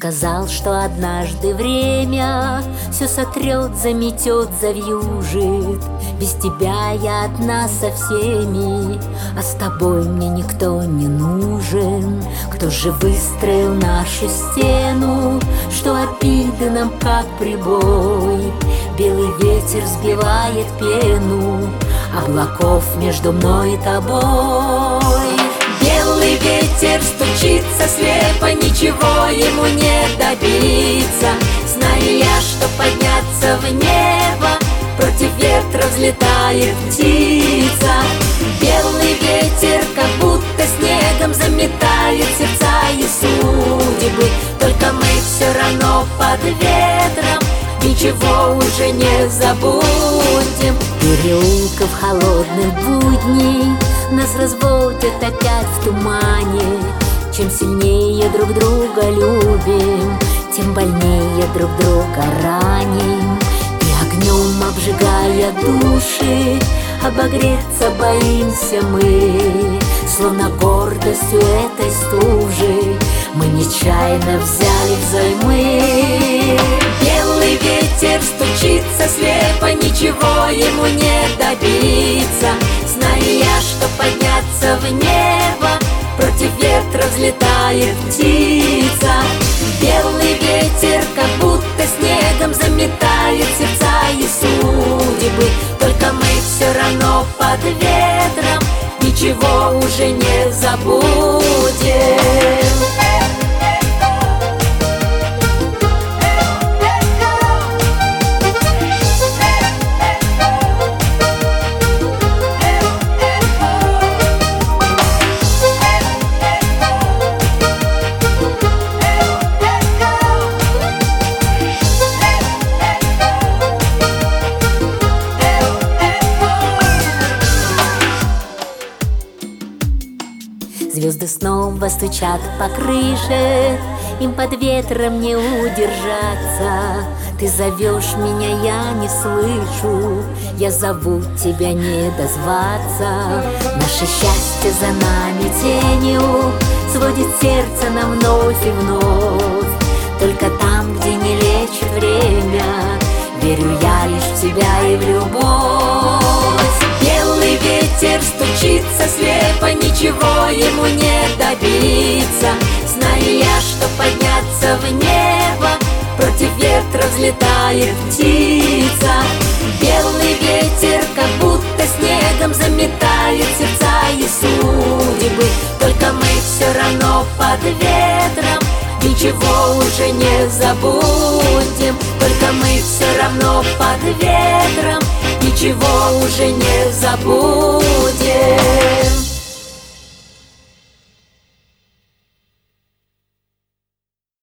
сказал, что однажды время все сотрет, заметет, завьюжит. Без тебя я одна со всеми, а с тобой мне никто не нужен. Кто же выстроил нашу стену, что обиды нам как прибой? Белый ветер сбивает пену облаков между мной и тобой. Белый ветер стучится слепо, ничего ему не добиться. Знаю я, что подняться в небо против ветра взлетает птица. Белый ветер как будто снегом заметает сердца и судьбы. Только мы все равно под ветром ничего уже не забудем. Переулков холодных будней нас разводят опять в тумане. Чем сильнее друг друга любим, тем больнее друг друга раним. И огнем обжигая души, обогреться боимся мы. Словно гордостью этой стужи мы нечаянно взяли взаймы. Белый ветер стучится слепо, ничего ему не добиться. Знаю я, что подняться в небо против ветра взлетает птица. Белый ветер как будто снегом заметает сердца и судьбы. Только мы все равно под ветром ничего уже не забудем. Звезды снова стучат по крыше, им под ветром не удержаться. Ты зовешь меня, я не слышу, я зову тебя, не дозваться. Наше счастье за нами тенью сводит сердце нам вновь и вновь. Только там, где не лечит время, верю я лишь в тебя и в любовь. Белый ветер стучится слепо, ничего ему не добиться. Знаю я, что подняться в небо против ветра взлетает птица. Белый ветер как будто снегом заметает сердца и судьбы. Только мы все равно под ветром ничего уже не забудем. Только мы все равно под ветром ничего уже не забудем.